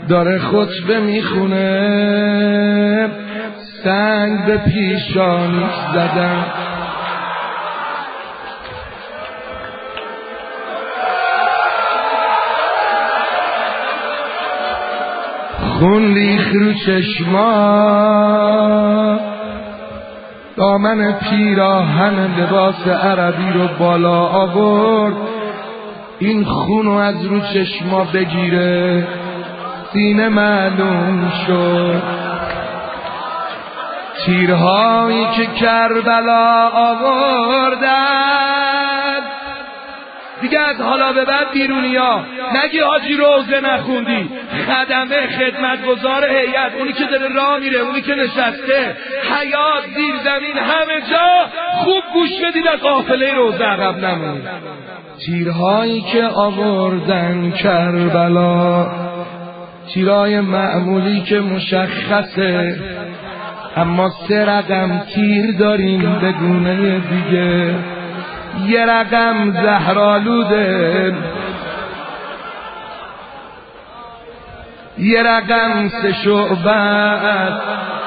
داره خطبه میخونه، سنگ به پیشانیش زدن. خون ریخ رو چشما، دامن پیراهن لباس عربی رو بالا آورد، این خونو از رو چشما بگیره، سینه معلوم شد. تیرهایی که کربلا آوردن دیگه از حالا به بعد بیرونیا نگی حاجی روزه نخوندی، خدمه، خدمتگزار هیئت، اونی که داره راه میره، اونی که نشسته، حیات، زیر زمین، همه جا خوب گوش بدید، از قافله روزه عقب نمونید. تیرهایی که آوردن کربلا، تیرای معمولی که مشخصه، اما 3 رقم تیر داریم به گونه دیگه. یه رقم زهرآلوده، یه رقم 3 شعبه است،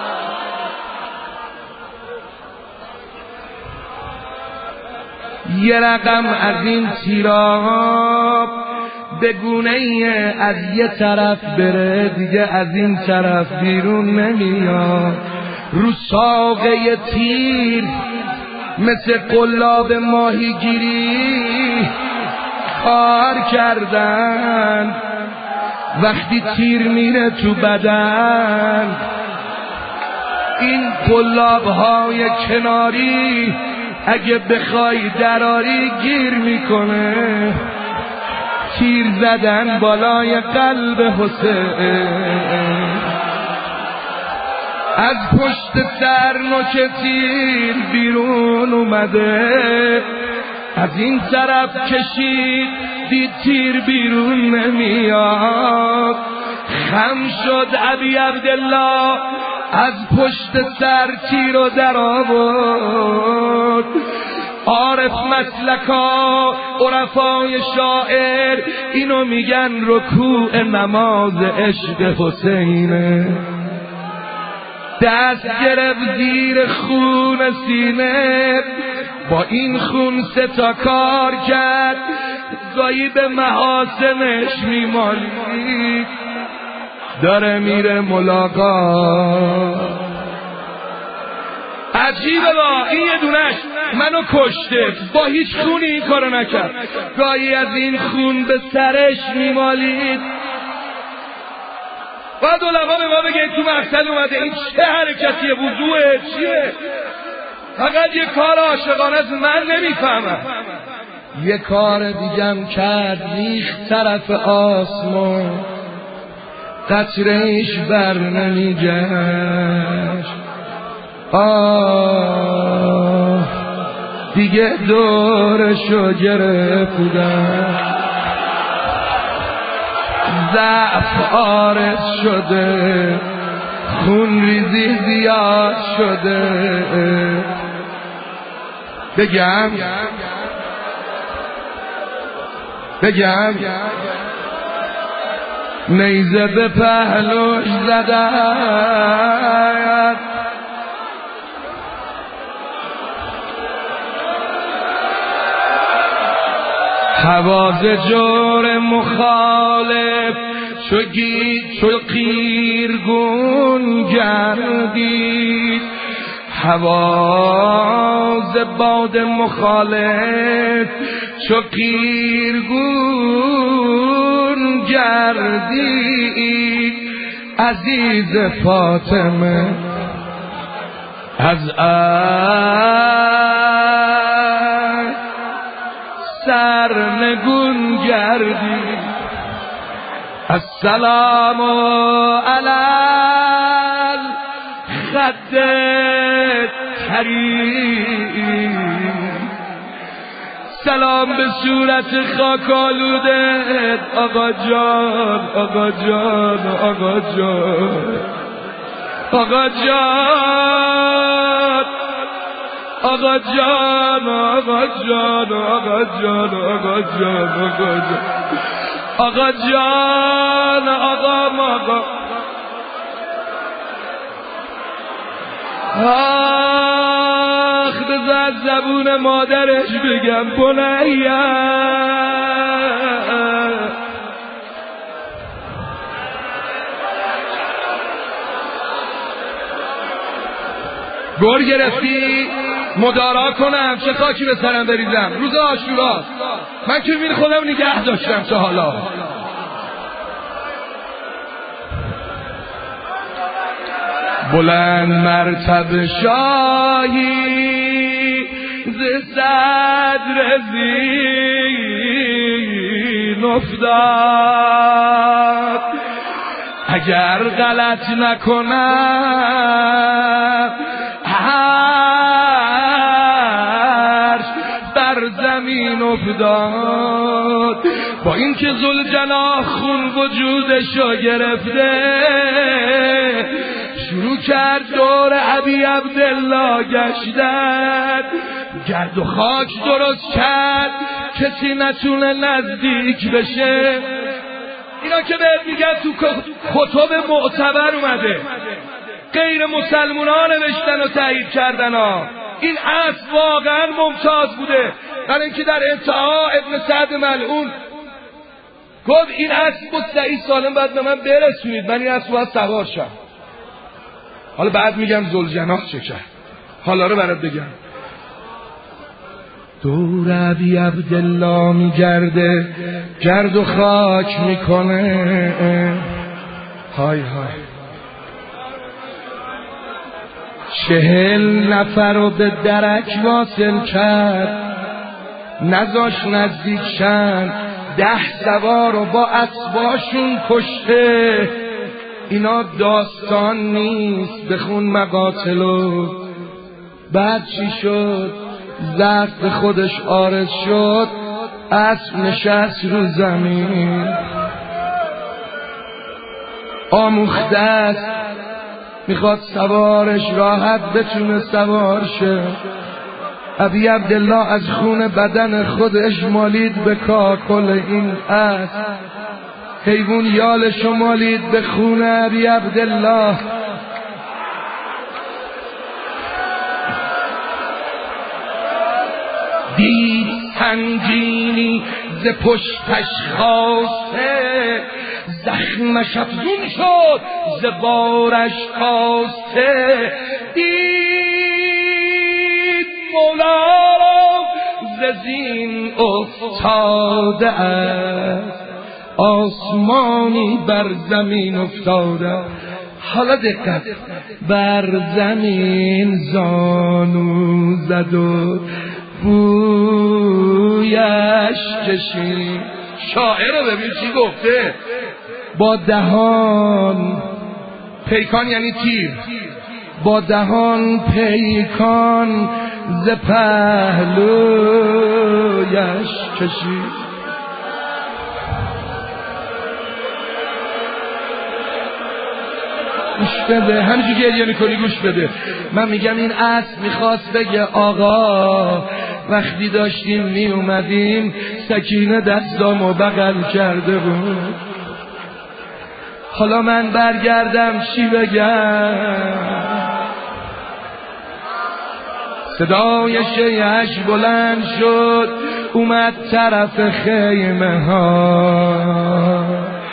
یه رقم از این تیرها به گونه‌ای از یه طرف بره دیگه از این طرف بیرون نمیاد. رو ساقه تیر مثل قلاب ماهیگیری کار کردن. وقتی تیر میره تو بدن، این قلاب‌های کناری اگه بخوای دراری گیر میکنه. تیر زدن بالای قلب حسین، از پشت سر نوک تیر بیرون اومده، از این طرف کشید دید تیر بیرون نمیاد. خم شد ابی عبدالله، از پشت سر تیر رو در آورد. عارف مسلکا، عرفای شاعر اینو میگن رکوع نماز عشق حسینه. دست گرفت زیر خون سینه، با این خون 3 تا کار کرد، گاهی به محاسنش میمالید. داره میره ملاقات. عجیبه با این یه دونش منو کشته، با هیچ خونی این کارو نکرد، گاهی از این خون به سرش میمالید. بعد علما به ما بگه تو مقتل اومده این چه حرکتیه، وضوعه چیه؟ فقط یه کار عاشقانه از من نمیفهمم. یه کار دیگم کرد، ریخت طرف آسمان، قطره‌اش بر نمیگشت. دیگه دورشو گرفتن، ضعف عارض شده، خون ریزی زیاد شده. بگم نیزه به پهلوش زدن، حواز جور مخالف چو قیرگون گردید. حواز باد مخالف چو قیرگون گردید. عزیز فاطمه از سرنگون گردی. السلام علی الخد کریم، سلام به صورت خاکالوده. آقا جان، آقا جان، آقا جان، آقا جان، آقا جان، آقا جان، آقا جان، آقا جان، آقا جان. آقا جان آقا ماقا آخ بذار زبون مادرش بگم بنیه گور گرفتی مدارا کنم چه خاکی به سرم بریزم روز عاشوراست من که میبینی خودم نگه داشتم تا حالا بلند مرتب شاهی ز صدر زین افتاد اگر غلط نکنم عرش بر زمین افتاد با اینکه ذوالجناح خون وجودشو گرفته شروع کرد دور ابی عبدالله گشتن گرد و خاک درست کرد کسی نتونه نزدیک بشه اینا که بهت میگن تو کتب معتبر اومده غیر مسلمونا نوشتن و تایید کردن ها این اصل واقعا ممتاز بوده برای اینکه در انتها ابن سعد ملعون گفت این اصل مستعی سالم باید به من برسونید من این اصل باید سوار شم حالا بعد میگم ذوالجناح چه کرد حالا رو برات بگم دور ابی عبدالله میگرده گرد و خاک میکنه های های 40 نفر رو به درک واصل کرد نذاش نزدیک شن 10 سوار رو با اسباشون کشته اینا داستان نیست بخون مقاتلو بعد چی شد زخم به خودش عارض شد اسب نشست رو زمین آموخته است میخواد سوارش راحت بتونه سوار شه ابی عبدالله از خون بدن خودش مالید به کاکل این اسب حیوان یالشو مالید به خون ابی عبدالله دید سنگینی ز پشتش خاسته زخمش افزون شد ز بارش کاسته دید مولا ز زین افتاده است آسمانی بر زمین افتاده حالا دقت بر زمین زانو زد و بویش کشید شاعر رو ببین چی گفته با دهان پیکان یعنی تیر با دهان پیکان ز پهلویش کشید گوش بده همینجور گریه میکنی گوش بده من میگم این اسب میخواست بگه آقا وقتی داشتیم می اومدیم سکینه دستامو بغل کرده بود حالا من برگردم چی بگم صدای شیعش بلند شد اومد طرف خیمه ها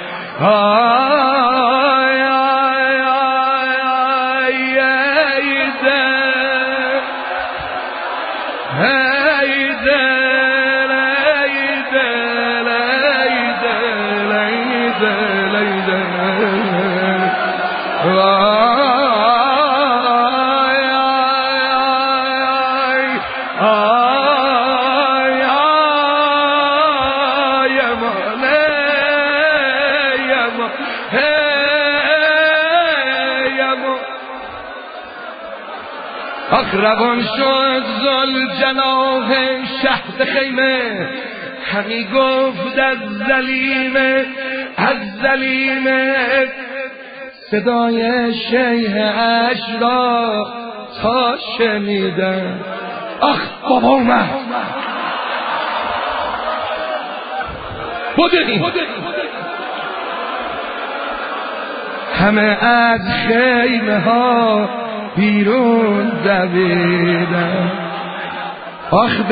روان شد ذوالجناح شهد خیمه همی گفت از ظلیمه صدای شیخ اش را تا شنیدم آخ بابا اومد بوده همه از خیمه ها بیرون دویدن. آخ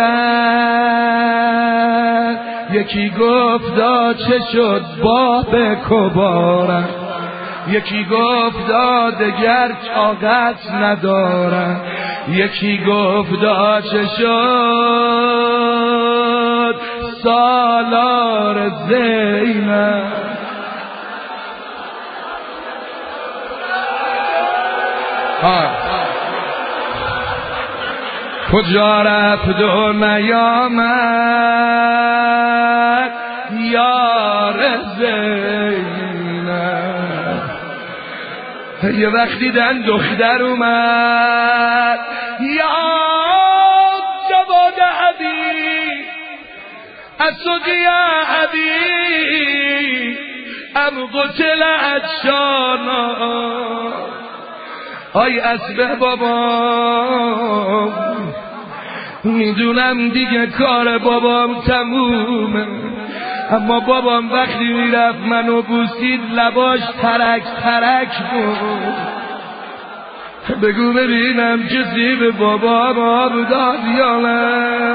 بمیرن یکی گفتا چه شد باب کبارم، یکی گفتا دگر طاقت ندارم، یکی گفتا چه شد سالار زینب. کجا رفت و نیامد یار زینب. یه وقت دیدن دختر اومد یا جواد عبی اسودی عبی ام قتل عطشانا. آی اسبه بابام میدونم دیگه کار بابام تمومه، اما بابام وقتی میرفت منو بوسید لباش ترک ترک بود. بگو ببینم کسی به بابام آب داد یا نه؟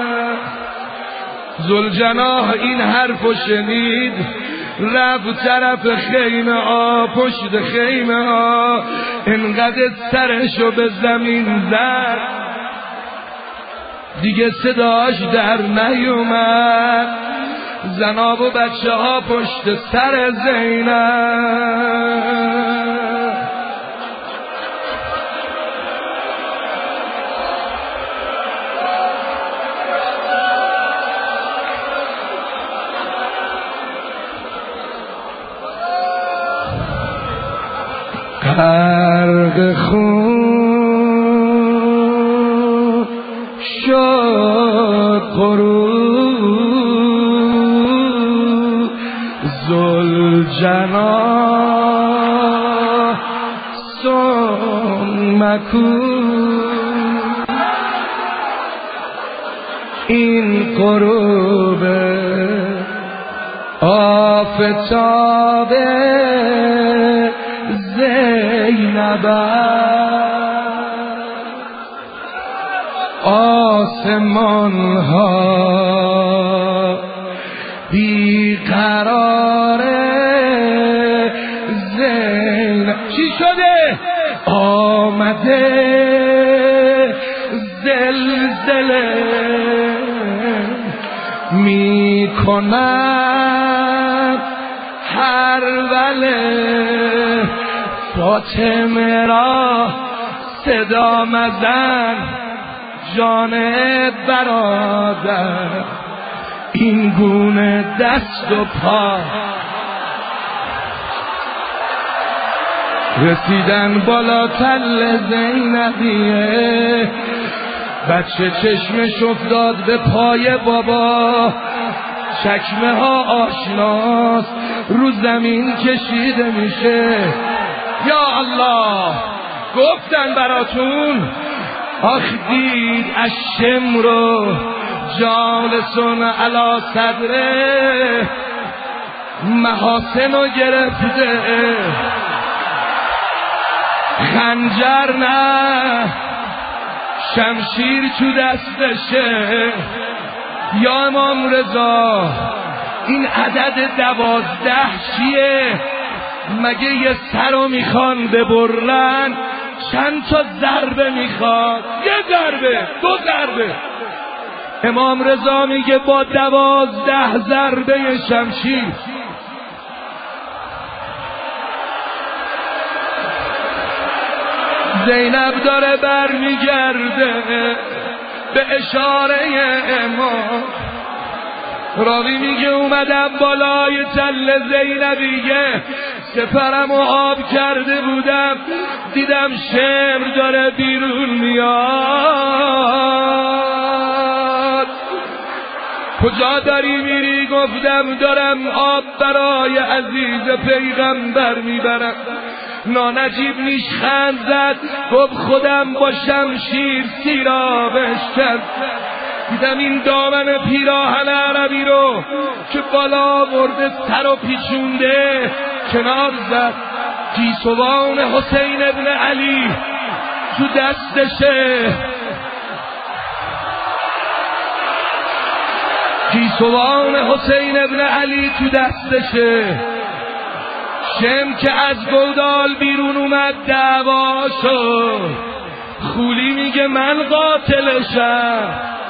ذوالجناح این حرفو شنید رفت طرف خیمه ها، پشت خیمه ها انقدر سرشو به زمین زد دیگه صداش در نیومد. زناب و بچه ها پشت سر زینب. غرق خون شد غروب ذوالجناح مکون. این غروب آفتاب زینب آسمان ها بیقرار زینب. چی شده؟ آمده زلزله میکنم هر وله. فاطمه را صدا مزن جان برادر، این گونه دست و پا رسیدن بالا تل زینبیه. بچه چشمش افتاد به پای بابا، چکمه ها آشناست رو زمین کشیده میشه. یا الله گفتن براتون آخ دید الشمر جالسون علی صدره، محاسن رو گرفته خنجر نه شمشیر تو دستشه. یا امام رضا این عدد 12 چیه؟ مگه یه سر رو میخوان ببرن؟ چند تا ضربه میخواد؟ یه ضربه، 2 ضربه. امام رضا میگه با 12 ضربه شمشیر. زینب داره بر میگرده به اشاره امام. راوی میگه اومدم بالای تل زینبیه، سپرم و آب کرده بودم، دیدم شمر داره بیرون میاد. کجا داری میری؟ گفتم دارم آب برای عزیز پیغمبر میبرم. نانجیب نیشخند زد گفت خودم با شمشیر سیرابش کرد. دیدم این دامن پیراهن عربی رو که بالا برده سر و پیچونده کنار زد. گیسوان حسین ابن علی تو دستشه، گیسوان حسین ابن علی تو دستشه. شم که از گودال بیرون اومد دعوا شد، خولی میگه من قاتلشم.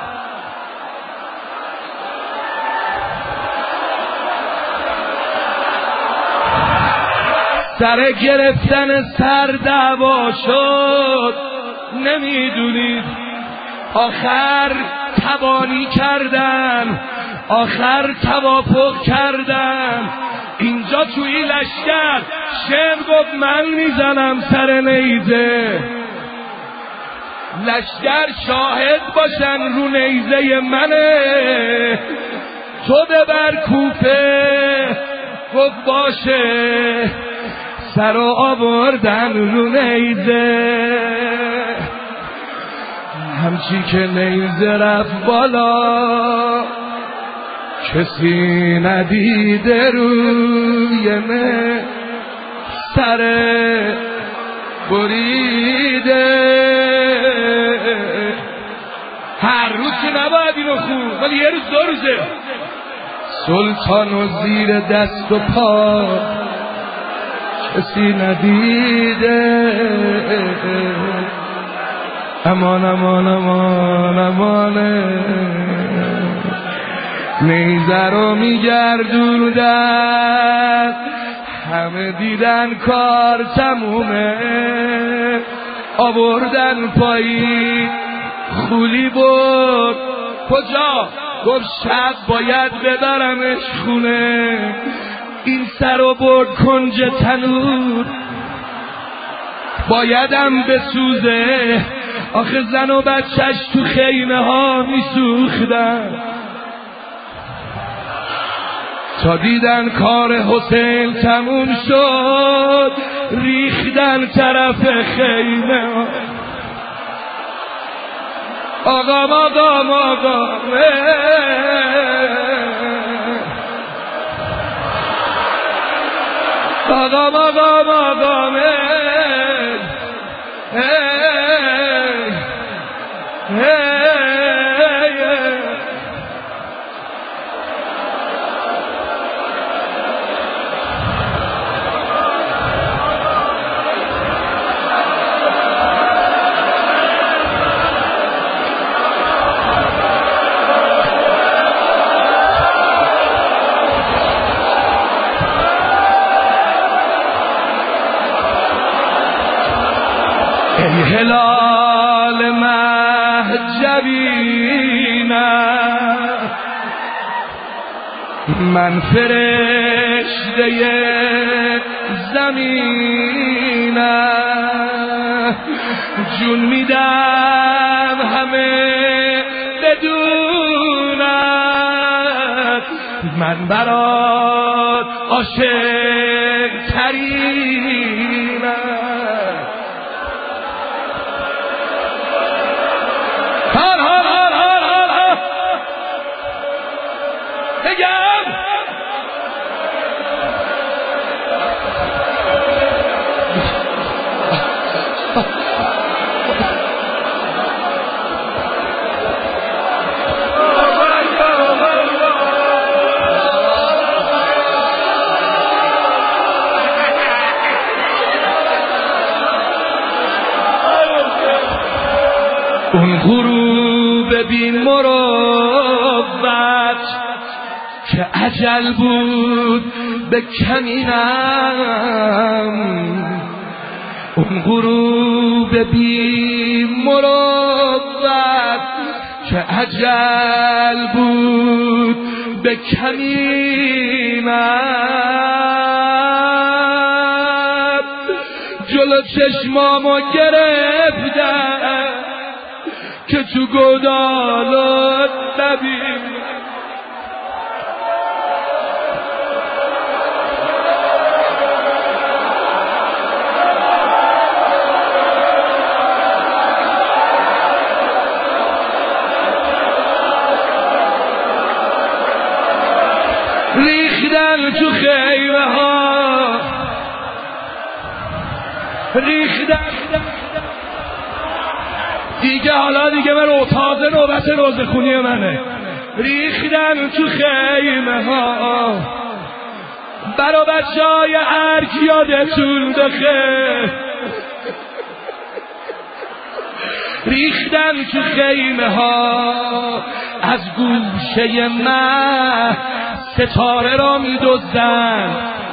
سر گرفتن سر دعوا شد، نمیدونید آخر تبانی کردن، آخر توافق کردن. اینجا توی لشکر شم گفت من میزنم سر نیزه، لشکر شاهد باشن رو نیزه منه، تو ببر کوفه. گفت باشه، سر آوردن رو نیزه. همچی که نیزه رفت بالا، کسی ندیده روی سر بریده. هر روز که نباید اینو خون، ولی یه روز دو روزه. سلطانو زیر دست و پا کسی ندیده. امان امان امان امانه، نیزه رو میگردوندن، همه دیدن کار تمومه. آوردن پایین، خولی بود کجا؟ گفت شب باید ببرمش خونه. این سر رو برد کنج تنور، بایدم بسوزه. آخه زن و بچهش تو خیمه ها میسوختن. تا دیدن کار حسین تموم شد، ریختن طرف خیمه ها. آقام آقام آقام آقام آقام آقام ای هلال مهجبینم، من فرشته زمینم. جون میدم همه بدونم، من برات عاشق ترینم. اون غروب بین مروت که اجل بود به کمینم. اون غروب بین مروت که اجل بود به کمینم. جلو چشمامو گرفتم که تو گودالت نبینم. ریختن تو خیمه ها، ریختن دیگه، حالا دیگه من تازه نوبت روزخونی منه. ریختن تو خیمه ها برا بچه‌های ارگ یادتون بخیر. ریختن تو خیمه ها از گوشه من ستاره را می‌دزدن.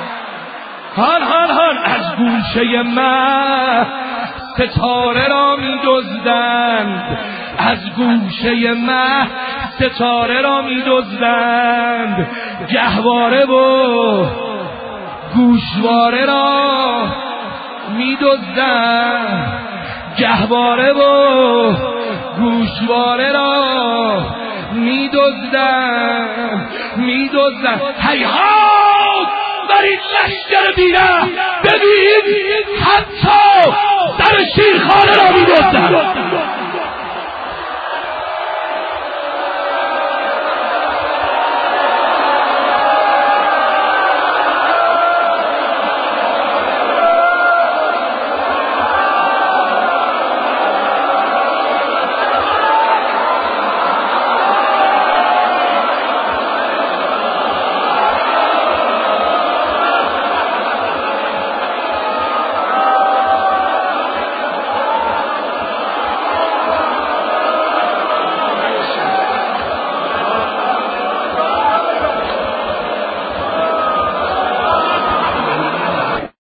هان از گوشه من ستاره را می‌دزدند، از گوشه من ستاره را می‌دزدند. گهواره و گوشواره را می‌دزدند، گهواره و گوشواره را می‌دزدند. هیهات بر این لشکر بیره، بگو